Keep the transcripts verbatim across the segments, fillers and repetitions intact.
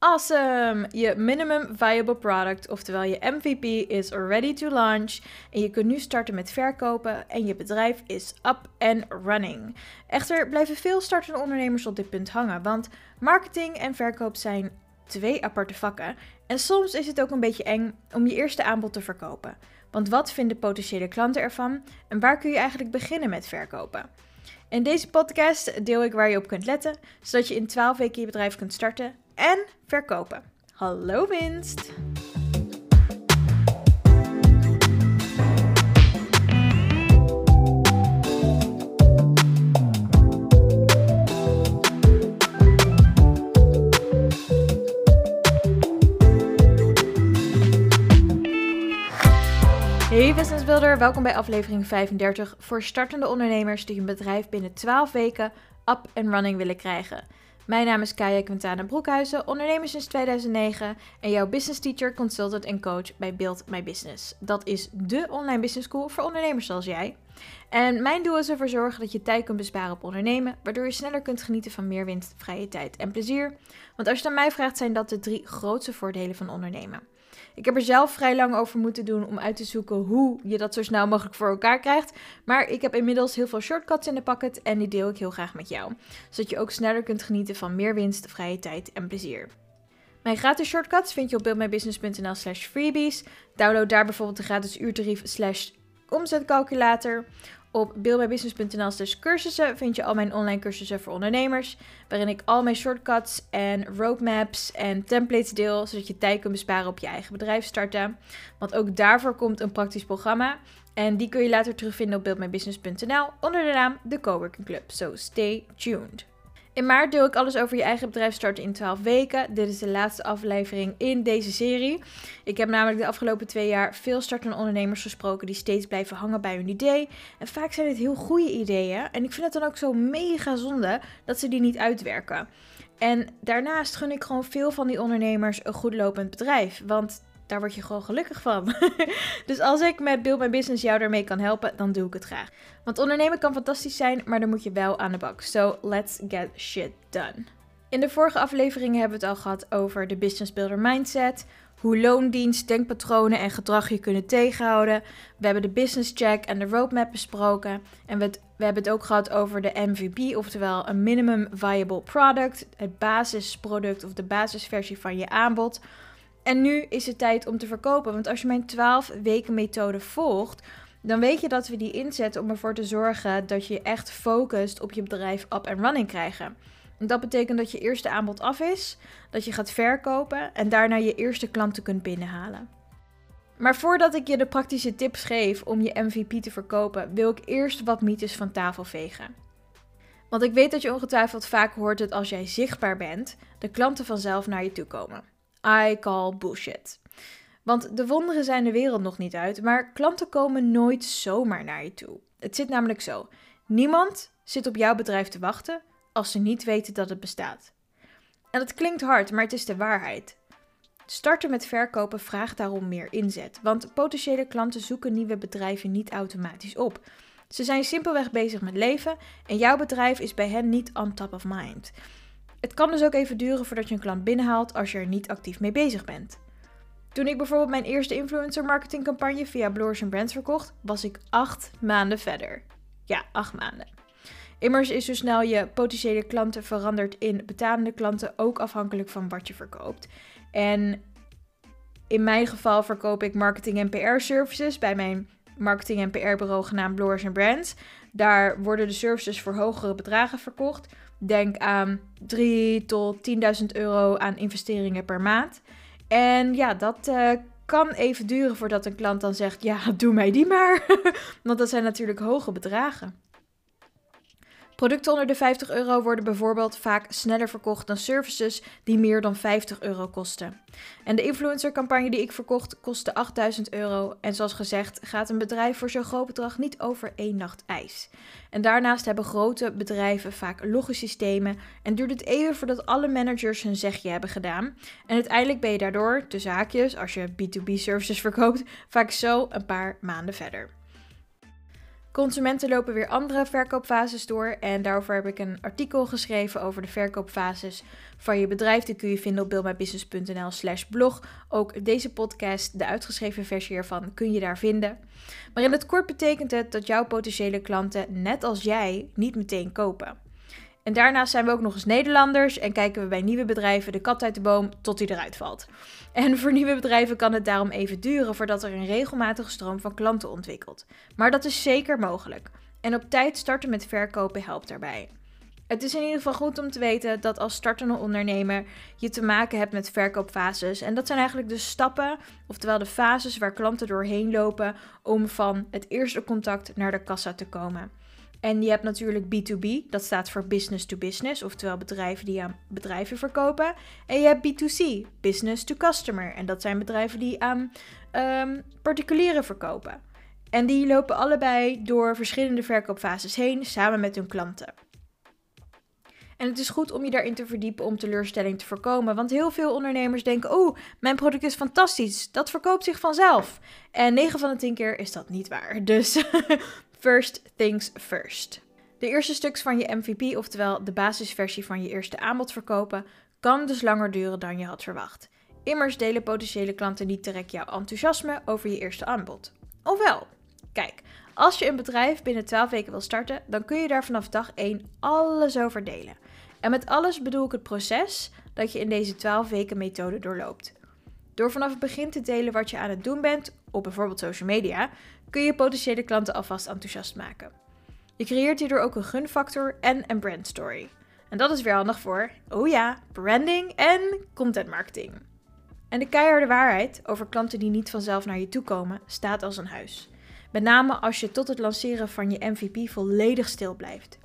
Awesome! Je minimum viable product, oftewel je M V P, is ready to launch. En je kunt nu starten met verkopen en je bedrijf is up and running. Echter blijven veel startende ondernemers op dit punt hangen, want marketing en verkoop zijn twee aparte vakken. En soms is het ook een beetje eng om je eerste aanbod te verkopen. Want wat vinden potentiële klanten ervan en waar kun je eigenlijk beginnen met verkopen? In deze podcast deel ik waar je op kunt letten, zodat je in twaalf weken je bedrijf kunt starten en verkopen. Hallo winst! Hey Business Builder, welkom bij aflevering vijfendertig voor startende ondernemers die hun bedrijf binnen twaalf weken up and running willen krijgen. Mijn naam is Kaya Quintana Broekhuizen, ondernemer sinds tweeduizend negen en jouw business teacher, consultant en coach bij Build My Business. Dat is dé online business school voor ondernemers zoals jij. En mijn doel is ervoor zorgen dat je tijd kunt besparen op ondernemen, waardoor je sneller kunt genieten van meer winst, vrije tijd en plezier. Want als je het aan mij vraagt, zijn dat de drie grootste voordelen van ondernemen. Ik heb er zelf vrij lang over moeten doen om uit te zoeken hoe je dat zo snel mogelijk voor elkaar krijgt. Maar ik heb inmiddels heel veel shortcuts in de pocket en die deel ik heel graag met jou. Zodat je ook sneller kunt genieten van meer winst, vrije tijd en plezier. Mijn gratis shortcuts vind je op buildmybusiness.nl slash freebies. Download daar bijvoorbeeld de gratis uurtarief slash omzetcalculator. Op buildmybusiness.nl slash cursussen vind je al mijn online cursussen voor ondernemers, waarin ik al mijn shortcuts en roadmaps en templates deel, zodat je tijd kunt besparen op je eigen bedrijf starten. Want ook daarvoor komt een praktisch programma en die kun je later terugvinden op buildmybusiness.nl onder de naam The Coworking Club. So stay tuned. In maart deel ik alles over je eigen bedrijf starten in twaalf weken. Dit is de laatste aflevering in deze serie. Ik heb namelijk de afgelopen twee jaar veel startende ondernemers gesproken die steeds blijven hangen bij hun idee. En vaak zijn het heel goede ideeën. En ik vind het dan ook zo mega zonde dat ze die niet uitwerken. En daarnaast gun ik gewoon veel van die ondernemers een goed lopend bedrijf. Want daar word je gewoon gelukkig van. Dus als ik met Build My Business jou daarmee kan helpen, dan doe ik het graag. Want ondernemen kan fantastisch zijn, maar dan moet je wel aan de bak. So let's get shit done. In de vorige afleveringen hebben we het al gehad over de Business Builder Mindset, hoe loondienst, denkpatronen en gedrag je kunnen tegenhouden. We hebben de business check en de roadmap besproken. En we, het, we hebben het ook gehad over de M V P, oftewel een minimum viable product, het basisproduct of de basisversie van je aanbod. En nu is het tijd om te verkopen, want als je mijn twaalf weken methode volgt, dan weet je dat we die inzetten om ervoor te zorgen dat je echt focust op je bedrijf up and running krijgen. En dat betekent dat je eerste aanbod af is, dat je gaat verkopen en daarna je eerste klanten kunt binnenhalen. Maar voordat ik je de praktische tips geef om je M V P te verkopen, wil ik eerst wat mythes van tafel vegen. Want ik weet dat je ongetwijfeld vaak hoort dat als jij zichtbaar bent, de klanten vanzelf naar je toe komen. I call bullshit. Want de wonderen zijn de wereld nog niet uit, maar klanten komen nooit zomaar naar je toe. Het zit namelijk zo. Niemand zit op jouw bedrijf te wachten als ze niet weten dat het bestaat. En dat klinkt hard, maar het is de waarheid. Starten met verkopen vraagt daarom meer inzet, want potentiële klanten zoeken nieuwe bedrijven niet automatisch op. Ze zijn simpelweg bezig met leven en jouw bedrijf is bij hen niet on top of mind. Het kan dus ook even duren voordat je een klant binnenhaalt als je er niet actief mee bezig bent. Toen ik bijvoorbeeld mijn eerste influencer marketingcampagne via Bloggers and Brands verkocht, was ik acht maanden verder. Ja, acht maanden. Immers is zo snel je potentiële klanten veranderd in betalende klanten ook afhankelijk van wat je verkoopt. En in mijn geval verkoop ik marketing en P R services bij mijn marketing en P R bureau genaamd Bloggers and Brands. Daar worden de services voor hogere bedragen verkocht. Denk aan drie tot tienduizend euro aan investeringen per maand. En ja, dat uh, kan even duren voordat een klant dan zegt, ja, doe mij die maar. Want dat zijn natuurlijk hoge bedragen. Producten onder de vijftig euro worden bijvoorbeeld vaak sneller verkocht dan services die meer dan vijftig euro kosten. En de influencercampagne die ik verkocht kostte achtduizend euro. En zoals gezegd gaat een bedrijf voor zo'n groot bedrag niet over één nacht ijs. En daarnaast hebben grote bedrijven vaak logsystemen en duurt het even voordat alle managers hun zegje hebben gedaan. En uiteindelijk ben je daardoor, tussen haakjes, als je B twee B services verkoopt, vaak zo een paar maanden verder. Consumenten lopen weer andere verkoopfases door en daarover heb ik een artikel geschreven over de verkoopfases van je bedrijf. Die kun je vinden op buildmybusiness punt n l slash blog. Ook deze podcast, de uitgeschreven versie ervan, kun je daar vinden. Maar in het kort betekent het dat jouw potentiële klanten, net als jij, niet meteen kopen. En daarnaast zijn we ook nog eens Nederlanders en kijken we bij nieuwe bedrijven de kat uit de boom tot die eruit valt. En voor nieuwe bedrijven kan het daarom even duren voordat er een regelmatige stroom van klanten ontwikkelt. Maar dat is zeker mogelijk. En op tijd starten met verkopen helpt daarbij. Het is in ieder geval goed om te weten dat als startende ondernemer je te maken hebt met verkoopfases. En dat zijn eigenlijk de stappen, oftewel de fases waar klanten doorheen lopen om van het eerste contact naar de kassa te komen. En je hebt natuurlijk B twee B, dat staat voor business to business, oftewel bedrijven die aan bedrijven verkopen. En je hebt B twee C, business to customer, en dat zijn bedrijven die aan um, particulieren verkopen. En die lopen allebei door verschillende verkoopfases heen, samen met hun klanten. En het is goed om je daarin te verdiepen om teleurstelling te voorkomen. Want heel veel ondernemers denken, oh, mijn product is fantastisch, dat verkoopt zich vanzelf. En negen van de tien keer is dat niet waar. Dus first things first. De eerste stuks van je M V P, oftewel de basisversie van je eerste aanbod verkopen, kan dus langer duren dan je had verwacht. Immers delen potentiële klanten niet direct jouw enthousiasme over je eerste aanbod. Ofwel, kijk, als je een bedrijf binnen twaalf weken wil starten, dan kun je daar vanaf dag één alles over delen. En met alles bedoel ik het proces dat je in deze twaalf weken methode doorloopt. Door vanaf het begin te delen wat je aan het doen bent, op bijvoorbeeld social media, kun je potentiële klanten alvast enthousiast maken. Je creëert hierdoor ook een gunfactor en een brandstory. En dat is weer handig voor, oh ja, branding en content marketing. En de keiharde waarheid over klanten die niet vanzelf naar je toe komen, staat als een huis. Met name als je tot het lanceren van je M V P volledig stil blijft.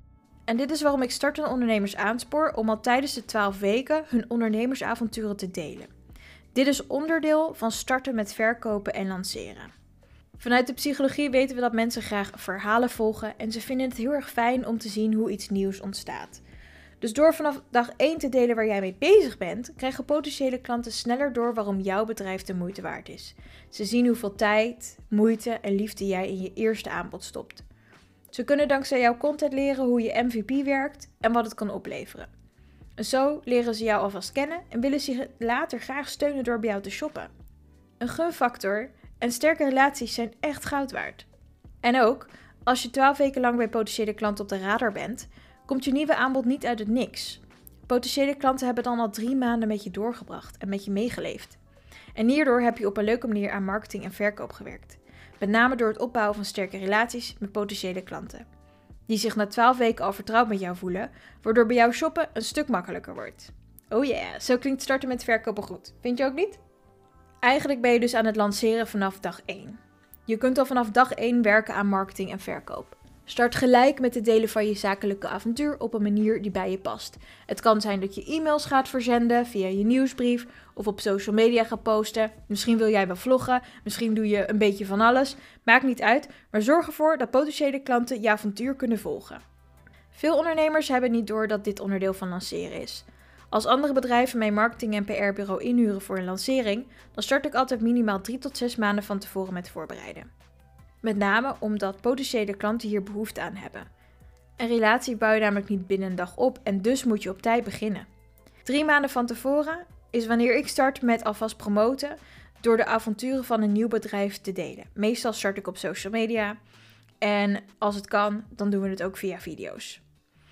En dit is waarom ik startende ondernemers aanspoor om al tijdens de twaalf weken hun ondernemersavonturen te delen. Dit is onderdeel van starten met verkopen en lanceren. Vanuit de psychologie weten we dat mensen graag verhalen volgen en ze vinden het heel erg fijn om te zien hoe iets nieuws ontstaat. Dus door vanaf dag één te delen waar jij mee bezig bent, krijgen potentiële klanten sneller door waarom jouw bedrijf de moeite waard is. Ze zien hoeveel tijd, moeite en liefde jij in je eerste aanbod stopt. Ze kunnen dankzij jouw content leren hoe je M V P werkt en wat het kan opleveren. En zo leren ze jou alvast kennen en willen ze je later graag steunen door bij jou te shoppen. Een gunfactor en sterke relaties zijn echt goud waard. En ook, als je twaalf weken lang bij potentiële klanten op de radar bent, komt je nieuwe aanbod niet uit het niks. Potentiële klanten hebben dan al drie maanden met je doorgebracht en met je meegeleefd. En hierdoor heb je op een leuke manier aan marketing en verkoop gewerkt. Met name door het opbouwen van sterke relaties met potentiële klanten. Die zich na twaalf weken al vertrouwd met jou voelen, waardoor bij jou shoppen een stuk makkelijker wordt. Oh yeah, zo klinkt starten met verkopen goed. Vind je ook niet? Eigenlijk ben je dus aan het lanceren vanaf dag één. Je kunt al vanaf dag één werken aan marketing en verkoop. Start gelijk met het delen van je zakelijke avontuur op een manier die bij je past. Het kan zijn dat je e-mails gaat verzenden via je nieuwsbrief of op social media gaat posten. Misschien wil jij wel vloggen, misschien doe je een beetje van alles. Maakt niet uit, maar zorg ervoor dat potentiële klanten je avontuur kunnen volgen. Veel ondernemers hebben niet door dat dit onderdeel van lanceren is. Als andere bedrijven mijn marketing- en P R-bureau inhuren voor een lancering, dan start ik altijd minimaal drie tot zes maanden van tevoren met voorbereiden. Met name omdat potentiële klanten hier behoefte aan hebben. Een relatie bouw je namelijk niet binnen een dag op en dus moet je op tijd beginnen. Drie maanden van tevoren is wanneer ik start met alvast promoten door de avonturen van een nieuw bedrijf te delen. Meestal start ik op social media en als het kan, dan doen we het ook via video's.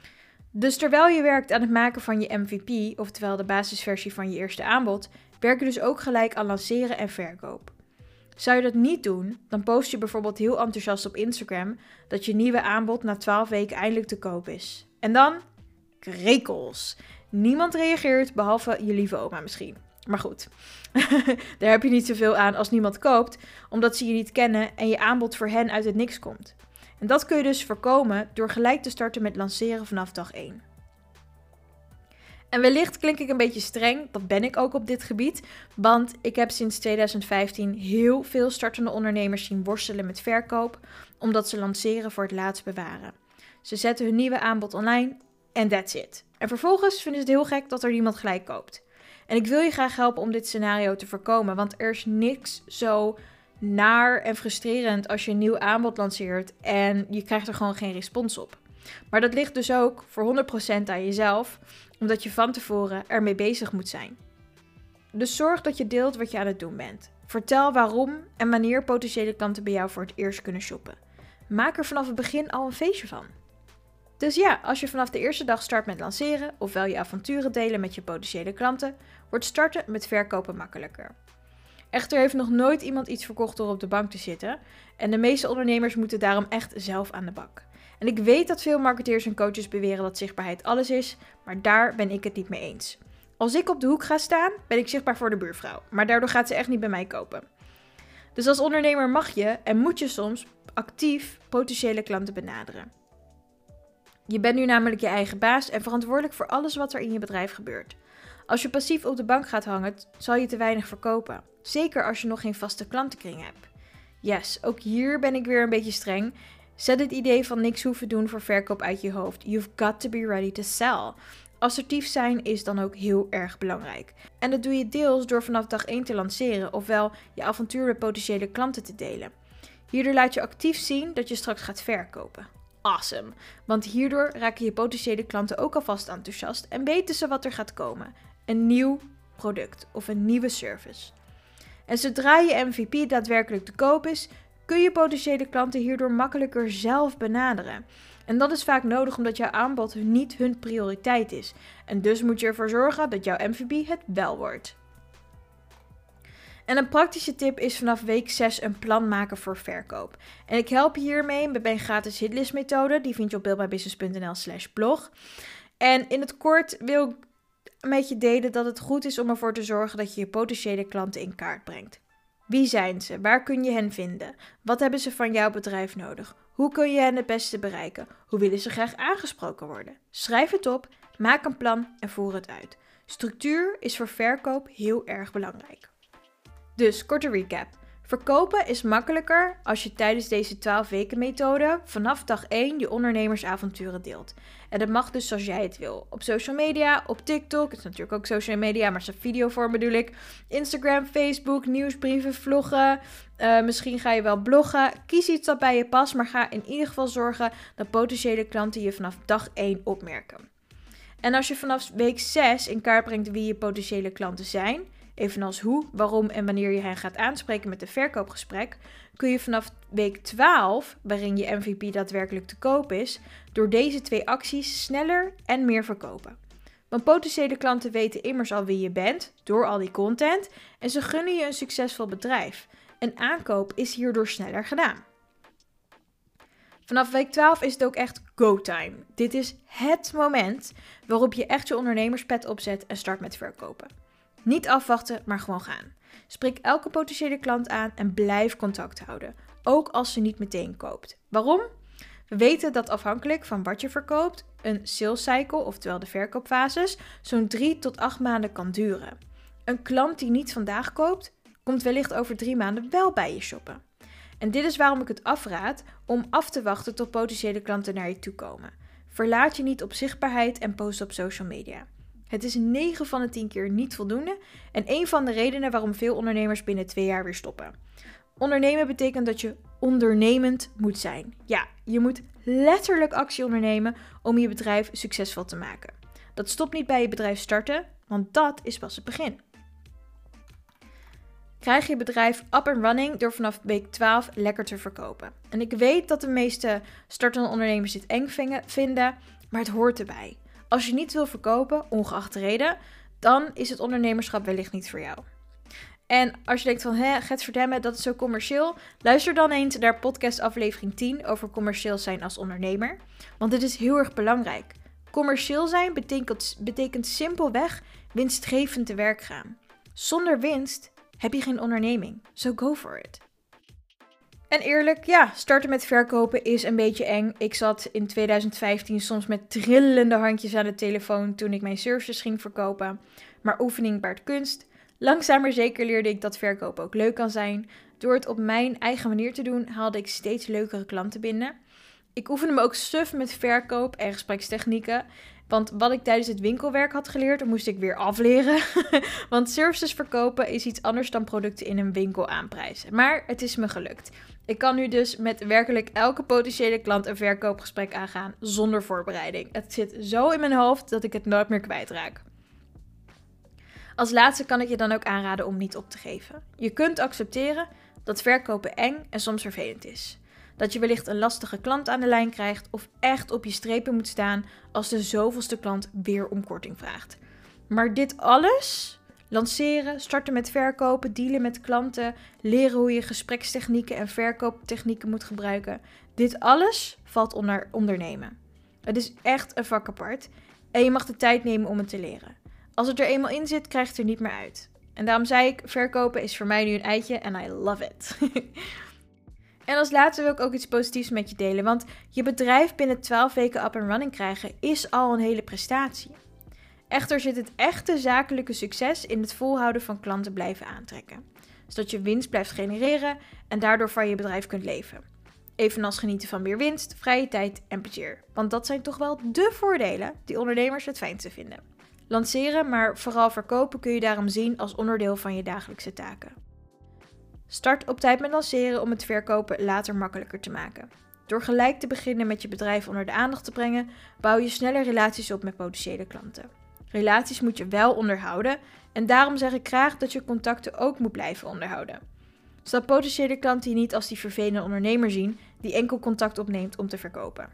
Dus terwijl je werkt aan het maken van je M V P, oftewel de basisversie van je eerste aanbod, werk je dus ook gelijk aan lanceren en verkoop. Zou je dat niet doen, dan post je bijvoorbeeld heel enthousiast op Instagram dat je nieuwe aanbod na twaalf weken eindelijk te koop is. En dan? Krekels. Niemand reageert, behalve je lieve oma misschien. Maar goed, daar heb je niet zoveel aan als niemand koopt, omdat ze je niet kennen en je aanbod voor hen uit het niks komt. En dat kun je dus voorkomen door gelijk te starten met lanceren vanaf dag één. En wellicht klink ik een beetje streng, dat ben ik ook op dit gebied, want ik heb sinds tweeduizend vijftien heel veel startende ondernemers zien worstelen met verkoop, omdat ze lanceren voor het laatst bewaren. Ze zetten hun nieuwe aanbod online en that's it. En vervolgens vinden ze het heel gek dat er niemand gelijk koopt. En ik wil je graag helpen om dit scenario te voorkomen, want er is niks zo naar en frustrerend als je een nieuw aanbod lanceert en je krijgt er gewoon geen respons op. Maar dat ligt dus ook voor honderd procent aan jezelf, omdat je van tevoren ermee bezig moet zijn. Dus zorg dat je deelt wat je aan het doen bent. Vertel waarom en wanneer potentiële klanten bij jou voor het eerst kunnen shoppen. Maak er vanaf het begin al een feestje van. Dus ja, als je vanaf de eerste dag start met lanceren, ofwel je avonturen delen met je potentiële klanten, wordt starten met verkopen makkelijker. Echter heeft nog nooit iemand iets verkocht door op de bank te zitten en de meeste ondernemers moeten daarom echt zelf aan de bak. En ik weet dat veel marketeers en coaches beweren dat zichtbaarheid alles is, maar daar ben ik het niet mee eens. Als ik op de hoek ga staan, ben ik zichtbaar voor de buurvrouw, maar daardoor gaat ze echt niet bij mij kopen. Dus als ondernemer mag je en moet je soms actief potentiële klanten benaderen. Je bent nu namelijk je eigen baas en verantwoordelijk voor alles wat er in je bedrijf gebeurt. Als je passief op de bank gaat hangen, zal je te weinig verkopen. Zeker als je nog geen vaste klantenkring hebt. Yes, ook hier ben ik weer een beetje streng. Zet het idee van niks hoeven doen voor verkoop uit je hoofd. You've got to be ready to sell. Assertief zijn is dan ook heel erg belangrijk. En dat doe je deels door vanaf dag één te lanceren, ofwel je avontuur met potentiële klanten te delen. Hierdoor laat je actief zien dat je straks gaat verkopen. Awesome, want hierdoor raken je potentiële klanten ook alvast enthousiast en weten ze wat er gaat komen. Een nieuw product of een nieuwe service. En zodra je M V P daadwerkelijk te koop is, kun je potentiële klanten hierdoor makkelijker zelf benaderen. En dat is vaak nodig omdat jouw aanbod niet hun prioriteit is. En dus moet je ervoor zorgen dat jouw M V P het wel wordt. En een praktische tip is vanaf week zes een plan maken voor verkoop. En ik help je hiermee met mijn gratis hitlist methode. Die vind je op buildmybusiness punt n l slash blog. En in het kort wil ik met je delen dat het goed is om ervoor te zorgen dat je je potentiële klanten in kaart brengt. Wie zijn ze? Waar kun je hen vinden? Wat hebben ze van jouw bedrijf nodig? Hoe kun je hen het beste bereiken? Hoe willen ze graag aangesproken worden? Schrijf het op, maak een plan en voer het uit. Structuur is voor verkoop heel erg belangrijk. Dus, korte recap. Verkopen is makkelijker als je tijdens deze twaalf weken methode vanaf dag één je ondernemersavonturen deelt. En dat mag dus zoals jij het wil. Op social media, op TikTok, het is natuurlijk ook social media, maar zo'n videovorm bedoel ik. Instagram, Facebook, nieuwsbrieven, vloggen. Uh, misschien ga je wel bloggen. Kies iets dat bij je past, maar ga in ieder geval zorgen dat potentiële klanten je vanaf dag één opmerken. En als je vanaf week zes in kaart brengt wie je potentiële klanten zijn, evenals hoe, waarom en wanneer je hen gaat aanspreken met een verkoopgesprek, kun je vanaf week twaalf, waarin je M V P daadwerkelijk te koop is, door deze twee acties sneller en meer verkopen. Want potentiële klanten weten immers al wie je bent, door al die content, en ze gunnen je een succesvol bedrijf. Een aankoop is hierdoor sneller gedaan. Vanaf week twaalf is het ook echt go-time. Dit is het moment waarop je echt je ondernemerspet opzet en start met verkopen. Niet afwachten, maar gewoon gaan. Spreek elke potentiële klant aan en blijf contact houden. Ook als ze niet meteen koopt. Waarom? We weten dat afhankelijk van wat je verkoopt, een sales cycle, oftewel de verkoopfases, zo'n drie tot acht maanden kan duren. Een klant die niet vandaag koopt, komt wellicht over drie maanden wel bij je shoppen. En dit is waarom ik het afraad om af te wachten tot potentiële klanten naar je toe komen. Verlaat je niet op zichtbaarheid en post op social media. Het is negen van de tien keer niet voldoende en een van de redenen waarom veel ondernemers binnen twee jaar weer stoppen. Ondernemen betekent dat je ondernemend moet zijn. Ja, je moet letterlijk actie ondernemen om je bedrijf succesvol te maken. Dat stopt niet bij je bedrijf starten, want dat is pas het begin. Krijg je bedrijf up and running door vanaf week twaalf lekker te verkopen. En ik weet dat de meeste startende ondernemers dit eng vinden, maar het hoort erbij. Als je niet wil verkopen, ongeacht de reden, dan is het ondernemerschap wellicht niet voor jou. En als je denkt van, hé, gadverdamme, dat is zo commercieel, luister dan eens naar podcast aflevering tien over commercieel zijn als ondernemer. Want dit is heel erg belangrijk. Commercieel zijn betekent, betekent simpelweg winstgevend te werk gaan. Zonder winst heb je geen onderneming, so go for it. En eerlijk, ja, starten met verkopen is een beetje eng. Ik zat in twintig vijftien soms met trillende handjes aan de telefoon toen ik mijn services ging verkopen. Maar oefening baart kunst. Langzaam maar zeker leerde ik dat verkopen ook leuk kan zijn. Door het op mijn eigen manier te doen, haalde ik steeds leukere klanten binnen. Ik oefende me ook suf met verkoop en gesprekstechnieken. Want wat ik tijdens het winkelwerk had geleerd, dat moest ik weer afleren. Want services verkopen is iets anders dan producten in een winkel aanprijzen. Maar het is me gelukt. Ik kan nu dus met werkelijk elke potentiële klant een verkoopgesprek aangaan zonder voorbereiding. Het zit zo in mijn hoofd dat ik het nooit meer kwijtraak. Als laatste kan ik je dan ook aanraden om niet op te geven. Je kunt accepteren dat verkopen eng en soms vervelend is. Dat je wellicht een lastige klant aan de lijn krijgt of echt op je strepen moet staan als de zoveelste klant weer om korting vraagt. Maar dit alles, lanceren, starten met verkopen, dealen met klanten, leren hoe je gesprekstechnieken en verkooptechnieken moet gebruiken. Dit alles valt onder ondernemen. Het is echt een vak apart en je mag de tijd nemen om het te leren. Als het er eenmaal in zit, krijg je het er niet meer uit. En daarom zei ik, verkopen is voor mij nu een eitje en I love it. En als laatste wil ik ook iets positiefs met je delen. Want je bedrijf binnen twaalf weken up and running krijgen is al een hele prestatie. Echter zit het echte zakelijke succes in het volhouden van klanten blijven aantrekken. Zodat je winst blijft genereren en daardoor van je bedrijf kunt leven. Evenals genieten van meer winst, vrije tijd en plezier. Want dat zijn toch wel de voordelen die ondernemers het fijnste vinden. Lanceren, maar vooral verkopen kun je daarom zien als onderdeel van je dagelijkse taken. Start op tijd met lanceren om het verkopen later makkelijker te maken. Door gelijk te beginnen met je bedrijf onder de aandacht te brengen, bouw je sneller relaties op met potentiële klanten. Relaties moet je wel onderhouden en daarom zeg ik graag dat je contacten ook moet blijven onderhouden. Zodat potentiële klanten je niet als die vervelende ondernemer zien die enkel contact opneemt om te verkopen.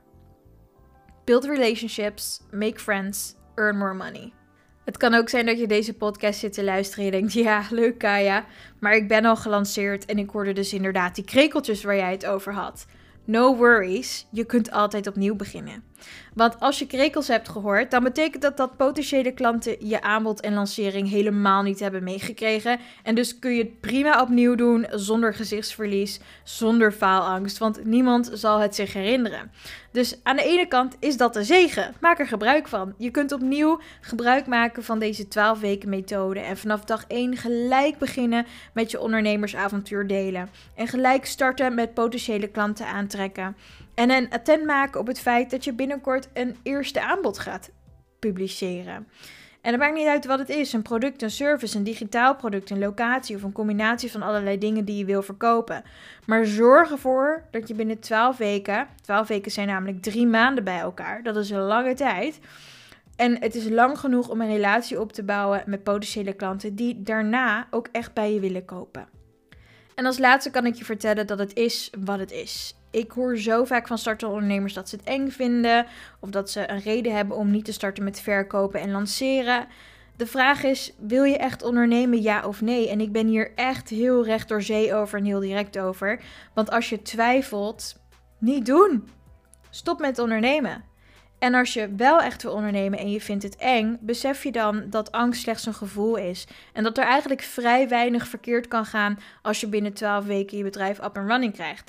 Build relationships, make friends, earn more money. Het kan ook zijn dat je deze podcast zit te luisteren en je denkt, ja, leuk Kaya, maar ik ben al gelanceerd en ik hoorde dus inderdaad die krekeltjes waar jij het over had. No worries, je kunt altijd opnieuw beginnen. Want als je krekels hebt gehoord, dan betekent dat dat potentiële klanten je aanbod en lancering helemaal niet hebben meegekregen. En dus kun je het prima opnieuw doen, zonder gezichtsverlies, zonder faalangst, want niemand zal het zich herinneren. Dus aan de ene kant is dat een zegen, maak er gebruik van. Je kunt opnieuw gebruik maken van deze twaalf weken methode en vanaf dag één gelijk beginnen met je ondernemersavontuur delen. En gelijk starten met potentiële klanten aantrekken. En een attent maken op het feit dat je binnenkort een eerste aanbod gaat publiceren. En het maakt niet uit wat het is, een product, een service, een digitaal product, een locatie of een combinatie van allerlei dingen die je wil verkopen. Maar zorg ervoor dat je binnen twaalf weken, twaalf weken zijn namelijk drie maanden bij elkaar, dat is een lange tijd. En het is lang genoeg om een relatie op te bouwen met potentiële klanten die daarna ook echt bij je willen kopen. En als laatste kan ik je vertellen dat het is wat het is. Ik hoor zo vaak van startende ondernemers dat ze het eng vinden of dat ze een reden hebben om niet te starten met verkopen en lanceren. De vraag is, wil je echt ondernemen, ja of nee? En ik ben hier echt heel recht door zee over en heel direct over. Want als je twijfelt, niet doen. Stop met ondernemen. En als je wel echt wil ondernemen en je vindt het eng, besef je dan dat angst slechts een gevoel is. En dat er eigenlijk vrij weinig verkeerd kan gaan als je binnen twaalf weken je bedrijf up and running krijgt.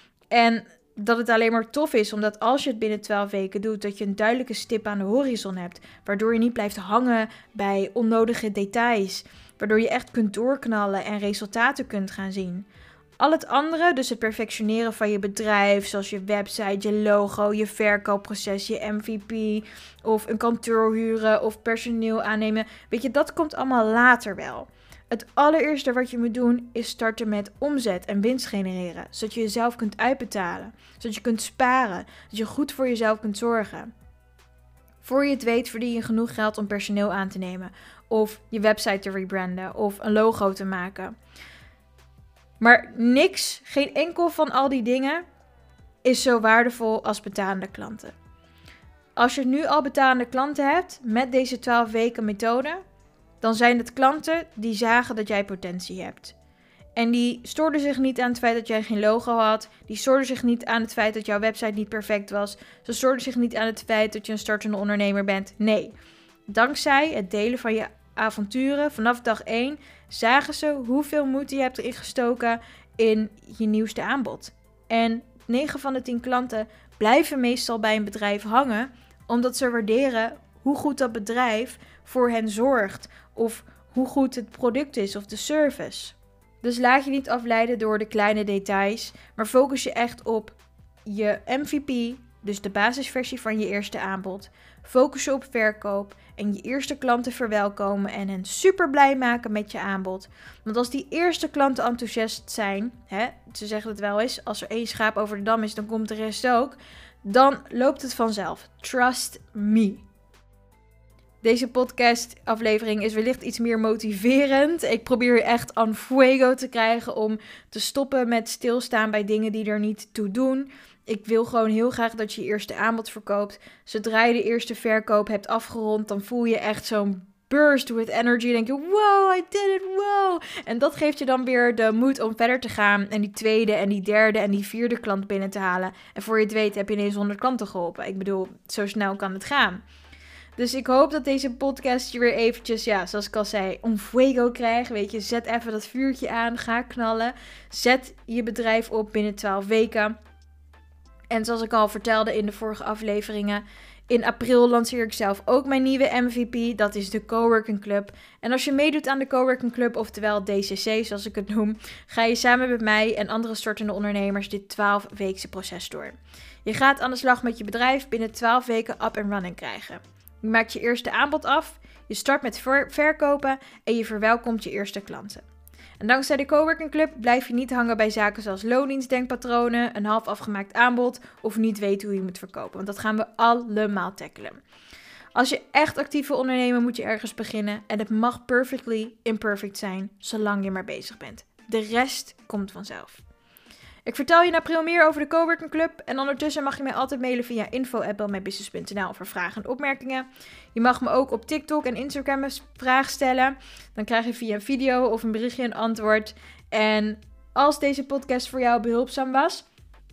En dat het alleen maar tof is, omdat als je het binnen twaalf weken doet, dat je een duidelijke stip aan de horizon hebt. Waardoor je niet blijft hangen bij onnodige details. Waardoor je echt kunt doorknallen en resultaten kunt gaan zien. Al het andere, dus het perfectioneren van je bedrijf, zoals je website, je logo, je verkoopproces, je M V P of een kantoor huren of personeel aannemen. Weet je, dat komt allemaal later wel. Het allereerste wat je moet doen is starten met omzet en winst genereren. Zodat je jezelf kunt uitbetalen. Zodat je kunt sparen. Dat je goed voor jezelf kunt zorgen. Voor je het weet verdien je genoeg geld om personeel aan te nemen. Of je website te rebranden. Of een logo te maken. Maar niks, geen enkel van al die dingen is zo waardevol als betalende klanten. Als je nu al betalende klanten hebt met deze twaalf weken methode, dan zijn het klanten die zagen dat jij potentie hebt. En die stoorden zich niet aan het feit dat jij geen logo had. Die stoorden zich niet aan het feit dat jouw website niet perfect was. Ze stoorden zich niet aan het feit dat je een startende ondernemer bent. Nee, dankzij het delen van je avonturen vanaf dag één zagen ze hoeveel moeite je hebt erin gestoken in je nieuwste aanbod. En negen van de tien klanten blijven meestal bij een bedrijf hangen, omdat ze waarderen hoe goed dat bedrijf voor hen zorgt of hoe goed het product is of de service. Dus laat je niet afleiden door de kleine details, maar focus je echt op je M V P, dus de basisversie van je eerste aanbod, focussen op verkoop en je eerste klanten verwelkomen en hen super blij maken met je aanbod. Want als die eerste klanten enthousiast zijn, hè, ze zeggen het wel eens, als er één schaap over de dam is, dan komt de rest ook, dan loopt het vanzelf. Trust me. Deze podcast-aflevering is wellicht iets meer motiverend. Ik probeer je echt aan fuego te krijgen om te stoppen met stilstaan bij dingen die er niet toe doen. Ik wil gewoon heel graag dat je je eerste aanbod verkoopt. Zodra je de eerste verkoop hebt afgerond, dan voel je echt zo'n burst with energy. Dan denk je, wow, I did it, wow. En dat geeft je dan weer de moed om verder te gaan. En die tweede en die derde en die vierde klant binnen te halen. En voor je het weet heb je ineens honderd klanten geholpen. Ik bedoel, zo snel kan het gaan. Dus ik hoop dat deze podcast je weer eventjes, ja, zoals ik al zei, on fuego krijgt. Weet je, zet even dat vuurtje aan, ga knallen. Zet je bedrijf op binnen twaalf weken. En zoals ik al vertelde in de vorige afleveringen, in april lanceer ik zelf ook mijn nieuwe M V P. Dat is de Coworking Club. En als je meedoet aan de Coworking Club, oftewel D C C zoals ik het noem, ga je samen met mij en andere startende ondernemers dit twaalf-weekse proces door. Je gaat aan de slag met je bedrijf binnen twaalf weken up and running krijgen. Je maakt je eerste aanbod af, je start met ver- verkopen en je verwelkomt je eerste klanten. En dankzij de Coworking Club blijf je niet hangen bij zaken zoals loondienstdenkpatronen, een half afgemaakt aanbod of niet weten hoe je moet verkopen. Want dat gaan we allemaal tackelen. Als je echt actief wil ondernemen moet je ergens beginnen en het mag perfectly imperfect zijn, zolang je maar bezig bent. De rest komt vanzelf. Ik vertel je in april meer over de Coworking Club en ondertussen mag je mij altijd mailen via info at belmybusiness punt n l voor vragen en opmerkingen. Je mag me ook op TikTok en Instagram een vraag stellen. Dan krijg je via een video of een berichtje een antwoord. En als deze podcast voor jou behulpzaam was,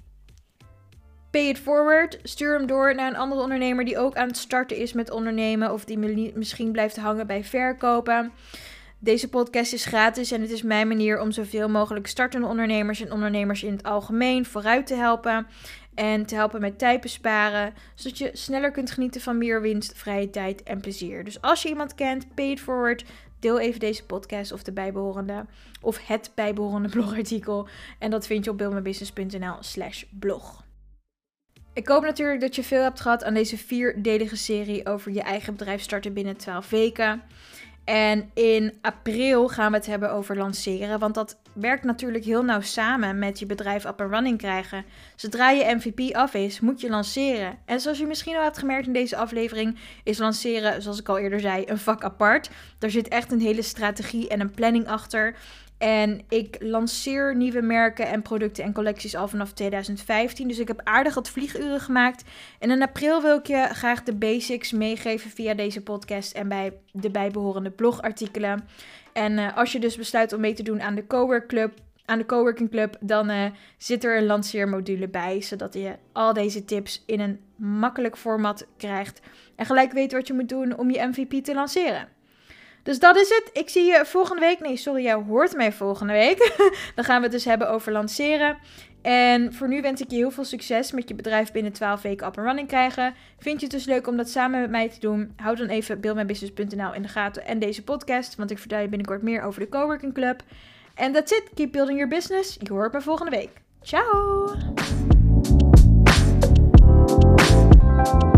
pay it forward. Stuur hem door naar een andere ondernemer die ook aan het starten is met ondernemen of die misschien blijft hangen bij verkopen. Deze podcast is gratis en het is mijn manier om zoveel mogelijk startende ondernemers en ondernemers in het algemeen vooruit te helpen. En te helpen met tijd besparen, zodat je sneller kunt genieten van meer winst, vrije tijd en plezier. Dus als je iemand kent, pay it forward. Deel even deze podcast of de bijbehorende of het bijbehorende blogartikel. En dat vind je op belmybusiness punt n l slash blog. Ik hoop natuurlijk dat je veel hebt gehad aan deze vierdelige serie over je eigen bedrijf starten binnen twaalf weken. En in april gaan we het hebben over lanceren, want dat werkt natuurlijk heel nauw samen met je bedrijf up and running krijgen. Zodra je M V P af is, moet je lanceren. En zoals je misschien al hebt gemerkt in deze aflevering, is lanceren, zoals ik al eerder zei, een vak apart. Daar zit echt een hele strategie en een planning achter. En ik lanceer nieuwe merken en producten en collecties al vanaf twintig vijftien. Dus ik heb aardig wat vlieguren gemaakt. En in april wil ik je graag de basics meegeven via deze podcast en bij de bijbehorende blogartikelen. En uh, als je dus besluit om mee te doen aan de Cowork Club, aan de Coworking Club, dan uh, zit er een lanceermodule bij, zodat je al deze tips in een makkelijk format krijgt. En gelijk weet wat je moet doen om je M V P te lanceren. Dus dat is het. Ik zie je volgende week. Nee, sorry, jij hoort mij volgende week. Dan gaan we het dus hebben over lanceren. En voor nu wens ik je heel veel succes met je bedrijf binnen twaalf weken up and running krijgen. Vind je het dus leuk om dat samen met mij te doen? Houd dan even belmybusiness punt n l in de gaten en deze podcast. Want ik vertel je binnenkort meer over de Coworking Club. En that's it. Keep building your business. Je hoort me volgende week. Ciao!